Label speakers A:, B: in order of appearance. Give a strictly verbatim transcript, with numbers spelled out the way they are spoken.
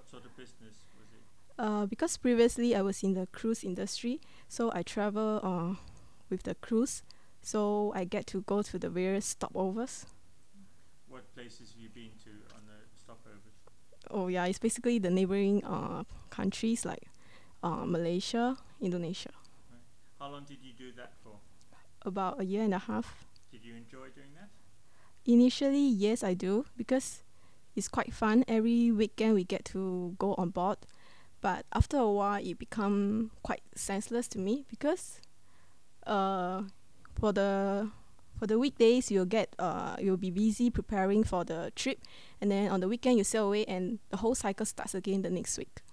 A: sort of business was it?
B: Uh, because previously I was in the cruise industry, so I travel uh, with the cruise, so I get to go to the various stopovers.
A: What places have you been to on the stopovers?
B: Oh yeah, it's basically the neighboring uh, countries like uh, Malaysia, Indonesia.
A: Right. How long did you do that for?
B: About a year and a half.
A: Did you enjoy doing that?
B: Initially, yes, I do because it's quite fun. Every weekend we get to go on board, but after a while it become quite senseless to me because uh for the for the weekdays you'll get uh you'll be busy preparing for the trip, and then on the weekend you sail away and the whole cycle starts again the next week.